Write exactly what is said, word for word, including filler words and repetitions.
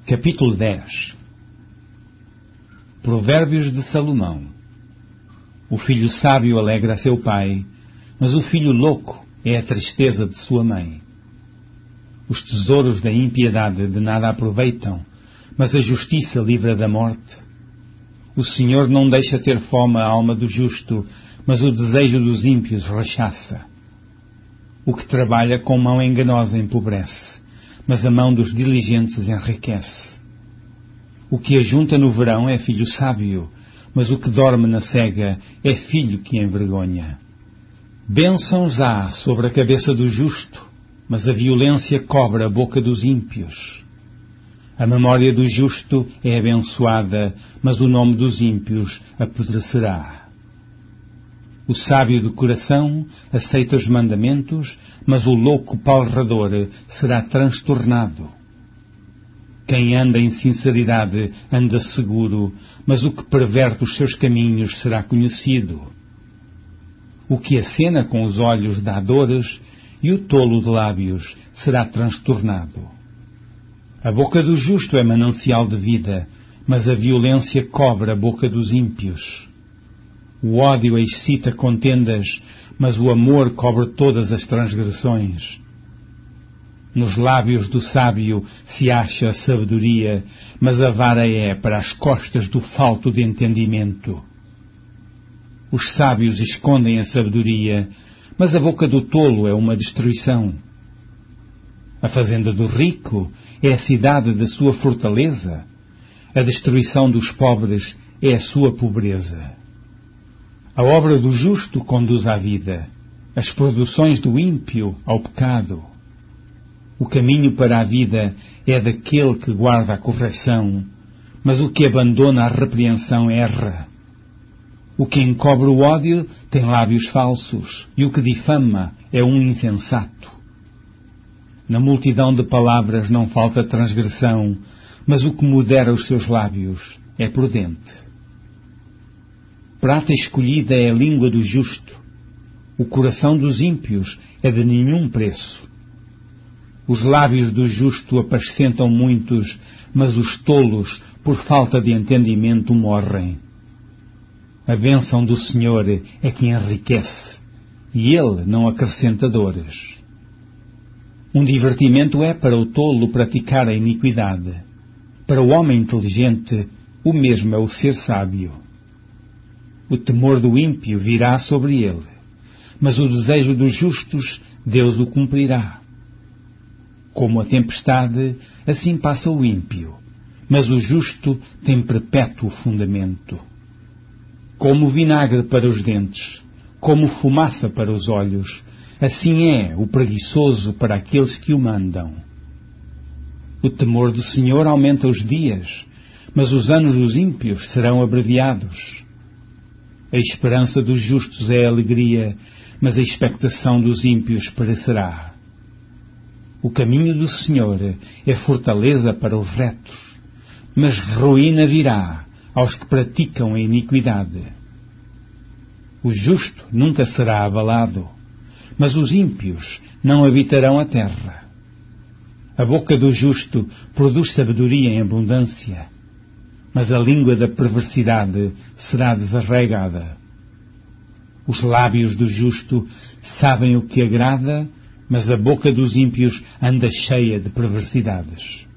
Capítulo dez. Provérbios de Salomão. O filho sábio alegra seu pai, mas o filho louco é a tristeza de sua mãe. Os tesouros da impiedade de nada aproveitam, mas a justiça livra da morte. O Senhor não deixa ter fome a alma do justo, mas o desejo dos ímpios rechaça. O que trabalha com mão enganosa empobrece, mas a mão dos diligentes enriquece. O que ajunta no verão é filho sábio, mas o que dorme na cega é filho que envergonha. Bênçãos há sobre a cabeça do justo, mas a violência cobre a boca dos ímpios. A memória do justo é abençoada, mas o nome dos ímpios apodrecerá. O sábio de coração aceita os mandamentos, mas o louco palrador será transtornado. Quem anda em sinceridade anda seguro, mas o que perverte os seus caminhos será conhecido. O que acena com os olhos dá dores, e o tolo de lábios será transtornado. A boca do justo é manancial de vida, mas a violência cobre a boca dos ímpios. O ódio excita contendas, mas o amor cobre todas as transgressões. Nos lábios do sábio se acha a sabedoria, mas a vara é para as costas do falto de entendimento. Os sábios escondem a sabedoria, mas a boca do tolo é uma destruição. A fazenda do rico é a cidade da sua fortaleza. A destruição dos pobres é a sua pobreza. A obra do justo conduz à vida, as produções do ímpio ao pecado. O caminho para a vida é daquele que guarda a correção, mas o que abandona a repreensão erra. O que encobre o ódio tem lábios falsos, e o que difama é um insensato. Na multidão de palavras não falta transgressão, mas o que modera os seus lábios é prudente. Prata escolhida é a língua do justo. O coração dos ímpios é de nenhum preço. Os lábios do justo apacentam muitos, mas os tolos, por falta de entendimento, morrem. A bênção do Senhor é que enriquece, e Ele não acrescenta dores. Um divertimento é para o tolo praticar a iniquidade. Para o homem inteligente, o mesmo é o ser sábio. O temor do ímpio virá sobre ele, mas o desejo dos justos Deus o cumprirá. Como a tempestade, assim passa o ímpio, mas o justo tem perpétuo fundamento. Como vinagre para os dentes, como fumaça para os olhos, assim é o preguiçoso para aqueles que o mandam. O temor do Senhor aumenta os dias, mas os anos dos ímpios serão abreviados. A esperança dos justos é alegria, mas a expectação dos ímpios perecerá. O caminho do Senhor é fortaleza para os retos, mas ruína virá aos que praticam a iniquidade. O justo nunca será abalado, mas os ímpios não habitarão a terra. A boca do justo produz sabedoria em abundância, mas a língua da perversidade será desarraigada. Os lábios do justo sabem o que agrada, mas a boca dos ímpios anda cheia de perversidades.